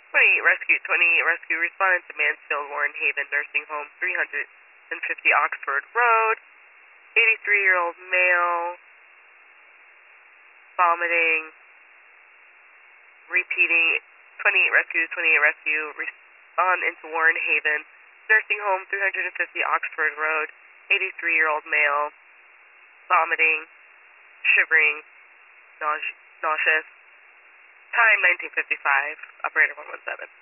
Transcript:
20 rescue responded to Mansfield Warren Haven Nursing Home, 350 Oxford Road. 83-year-old male, vomiting, repeating. 28 rescue, respond into Warren Haven Nursing Home, 350 Oxford Road. 83-year-old male, vomiting, shivering, nauseous. Time 1955. Operator 117.